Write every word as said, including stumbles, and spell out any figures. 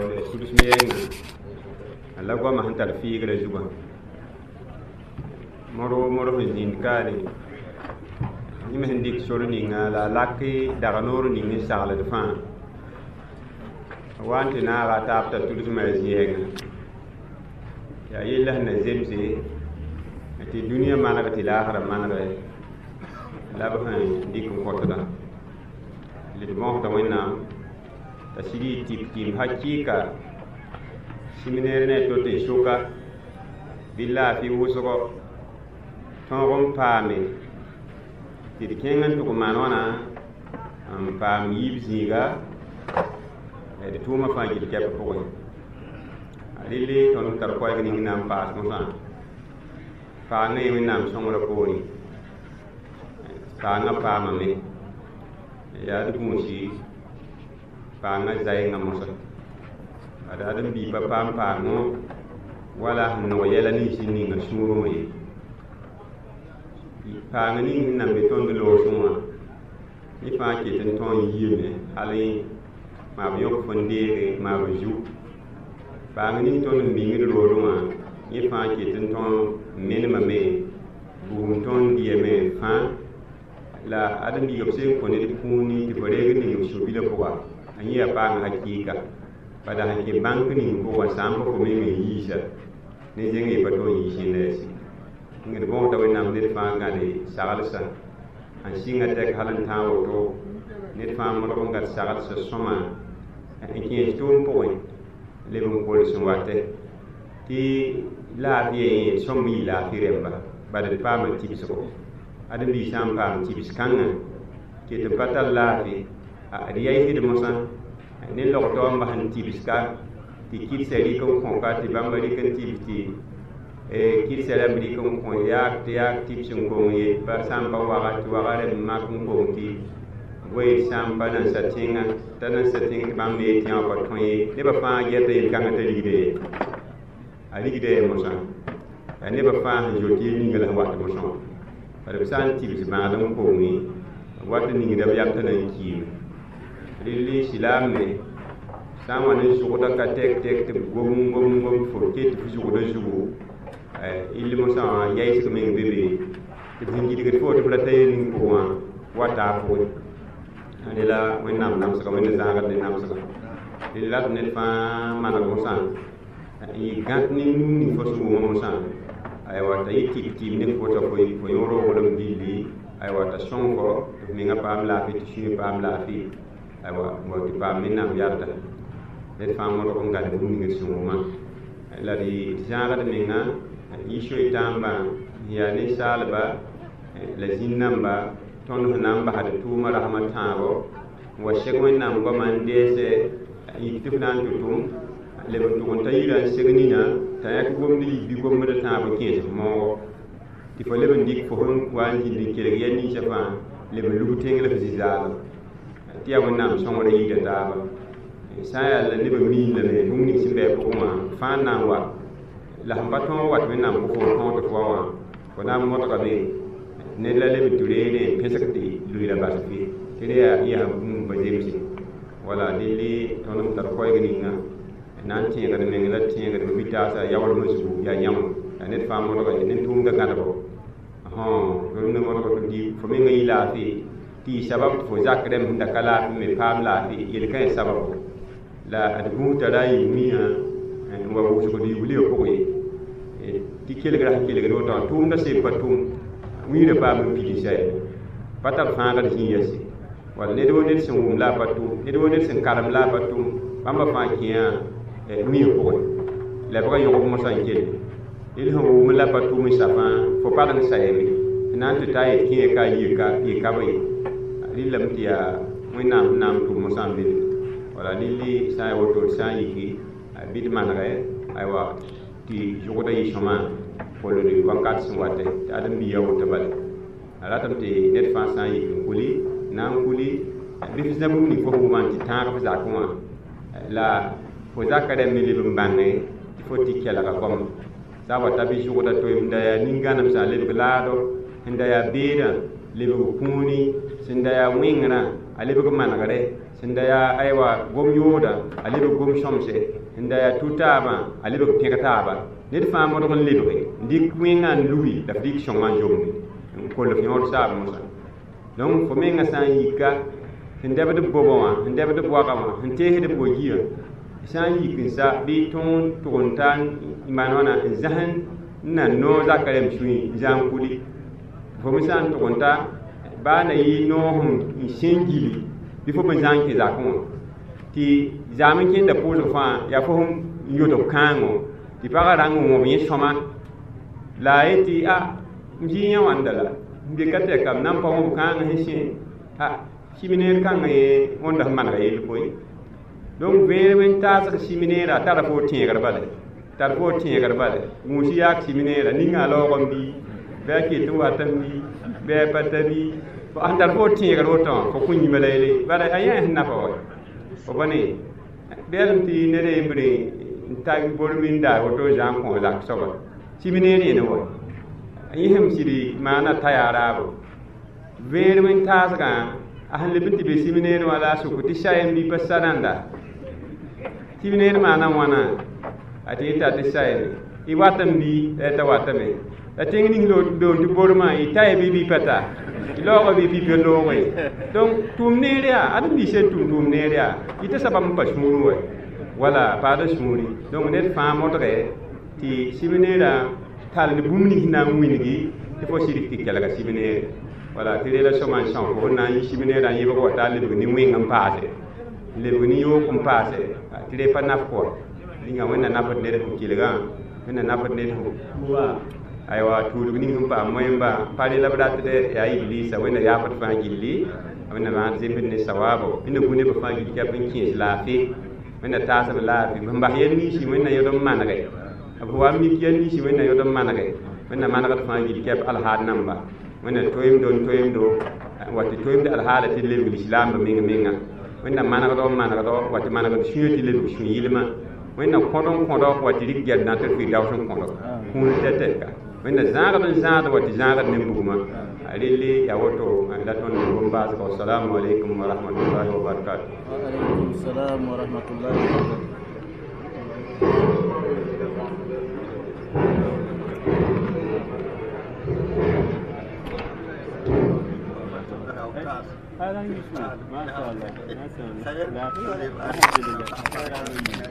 sulus meyenga alla go ma hantar fi gra juga moro moro hin kare ni me hindik solo ni ngala lakki daga noru ni ni sala de fa wanti na ga tapta sulus meyenga ya yilla na zemse ati dunia mana ga tilahara mana ga la ba han dikum kotada li mo ta wena ta siri tip tim hakika siminere ne to te shuka billa fi wusugo ton paame ti kengan to ko manona am paam yibziga e de tuma faji de kep ko alili ton tar ko ga ni nam paas mo sa pa ngai mi nam songro ko ni pa nga paama me ya du musi pa nga zai nga mo sa ada adam bi ba pam pam no wala no yela ni sini nga suru yi pa nga ni na be ton de lo suma ni pa ke ten ton yi me ali ma bi yok fonde ma bi ju pa nga ni ton bi ngi lo lo ma ni pa ke ten ton men ma me bu ton di me fa la adam bi yok se ko ne ku ni ti bare ni so bi le ko wa ani ya pa nga hakika pada hake bank ni ko wa sampo ko me yisa ne jenge bato yisi nesi ngir bon taw nam ne fa ga de sagalsa an singa tek halan tawo to ne fa mo ko ngat sagalsa soma en ki stum po le bon ko so wate ti la bi somi la firemba bada pa ma tibiso ada bi sam pa tibis kanga ke te patal la fi a riyai fi de mosa ne lo to amba han tibiska ti kit seri ko ko ka ti bambari kan tibiti e kit seri amri ko ko yak ti yak tibsin ko ye ba sam ba wa ga ti wa ga re ma ko ko ti we sam ba nan satinga tanan sating ba me ti a ba to ye ne ba fa ye te kan ta ligide a ligide mo sa ne ba fa jo ti ni ngala wa mo so ba de san tibis ma don ko ni wa ti ni da ya ta nan ki lili silame sama ne sugoda ka tek tek te gom gom gom forket fu sugoda sugo eh illi mo sa yayi ko men bebe te hingi diga fo te plata yin ko wa wata ko ale la wen nam nam sa ko men sa ga de nam sa lili la ne fa mana ko sa yi gat ni ni fo sugo mo sa ay wata yi tip tim ne ko ta ko ko yoro wala mbili ay wata sonko mi nga pam la fi ti pam la fi aywa mo ti pam ni nam yarda le fam mo ko ngal bu ngi suma la di jara de minga yisho itamba ya ni salba la zinnamba ton namba hada tuma rahmatabo wa shegwen nam go man dese yitifnan tutum le bu ko tayira segnina tayak gom ni bi gom da tabo kete mo ti fo le ndik fo hon wanji di kele yani jafa le bu lu tengel fi zizala tiya wannan son wani yi da daba saya la ne ba mi la ne mun ni simbe ko ma fa na wa la hambaton wa to na ko ko to ko wa ko na mo to ka be ne la le biture ne pesakti lu ila ba fi tire ya ya mun ba jemsi wala dili tonum tar ko gani na nan tin ga ne ngala tin ga bi ta sa ya wal musu ya nyam ne fa mo to ka ne tum ga ga ko ha ko ne mo to ko di fo me ngai la fi ti sabab fo zakrem da kala me pam la fi yel kan sabab la adbu tarai miya wa bu ko di wuli ko yi ti kel gra kel gra to tum da se patum wi da ba mu pi sai patal fa ga di yesi wal ne do ne sen wum la patu ne do ne sen karam la patu bamba fa kiya mi ko la ba yo mo san kel il ho wum la patu mi safa fo pa dan sai mi nan to tai kiya ka yi ka yi ka ba yi lilam tiya moy nam nam tu mosambi wala lili sai woto sai ki bid manare aywa ti jogoda yi shoma polo ni wankat sunwate adam bi yawo tabal ala tam te net fa sai kuli nam kuli bi fi zabu ni fo man ti tar fa za kuma la fo za ka dem li bum banne ti fo ti kala ka kom sa wata bi jogoda to imda ya ninganam sa le blado inda ya beda le bu kuni sinda ya wingra a lebg manegre sẽn da yaa aywa gom yooda a lebg gom sõmse sẽn da yaa tʋ-taabã a lebg pẽg taaba ned fãa modg n lebge n dɩk wẽngã n lugi la f dɩk sõngã n zomde n koll f yõod saab mosã donc fo mengã sã n yika sẽn dɛbd b bobã wã sẽn dɛbd b wagã wã sẽn teesd b wogiã sã n yik n sa bɩ tõnd tʋg n ta n maan wãna n zãs n nan noog zakã rem sũi n zã n kuli fo me sã n tʋg n ta baa na yɩ noog n sẽn gili bɩ fo me zã n kẽ zakẽ wã tɩ zaam n kẽnda pʋʋsg fãa yaa fo sẽn yõdg kãango tɩ pagã rãng n wõb yẽ sõma la a yetɩ a m zɩ yã wãnda la n be ka tɛka m na n pa wõb kãang sẽn sẽ a simineer kãngã ye wõnda sẽn manega yell koe donc vẽerem n taasg simineerã a tara fo tẽegr bale tar fo tẽegr bale gũusi yaak simineerã ninga a laoog n bɩ bɩ a ket n wat n bɩ bɩ a pa ta bɩ n tar fo tẽegr woto wã fo kõ yĩma la yele bala a yẽ sẽn nafa wa fo bõne bɛɛlem tɩ ned yembre n ta borm n daa woto zã n kõ zak soaba simineer yẽne wa yẽsem sɩd maana ta yaa raabo vẽerem n taasgã a sẽn leb n tɩ be simineer wã la a sʋk tɩ sa yen bɩ pa sa rãnda simineer maana wãna a tɩ yeta tɩ sa yene y wat n bɩ la ta watame la tẽng ning loon tɩ bormã y ta ye bɩ bɩ pa ta y laooga bɩ pipi looge donc tʋʋm neer yaa ad n bɩ sẽn tʋm tʋʋm neer yaa y tɩ sabab n pa sũur wa wala paada sũuri donc ned fãa modge tɩ simineerã tall bũmb ning sẽn na n wĩngi tɩ fo sɩd tɩ kelga simineere wala tɩ reela sõma n sõng fo n na n yɩ simineerã n yɩbg wa taa lebg nin-wẽng n paase lebg nin-yook n paase tɩ re pa naf kɔa ninga wẽnna nafd ned fo kilgã wẽnna nafd ned fo aywa tuudg ning sẽn paam moẽmba pa rela b ratd yaa iblisa wẽnna yaafd fãa gilli wẽnna maan zembd ne sawaabo wẽnna gu neb fãa gill kɛp n kẽes laafɩ wẽnna taasb laafɩ n bas yɛl niisi wẽnna yod n manege b wa mik yɛl niisi wẽnna yod n manege wẽnna manegd fãa gill kɛp alhaad namba wẽnna toemdo n toemdo wa tɩ toemd alhaala tɩ lebg lislaambã meng menga wẽnna manegdo n manegdo wa tɩ manegd sũyã tɩ lebg sũ-yɩlmã wẽnna kõd n kõdo wa tɩ rɩk gɛd na tɩ firdaus n kõdo kũun tɛ-tɛka wẽnna zãagd n zãad wa tɩ zãagd ne bugmã a relle yaa woto la tõnd n gom baasga wasalamu aleykum wa rahmatullahi wa barakatu وعليكم السلام ورحمة الله وبركاته. هذا ما شاء الله ما شاء الله الحمد لله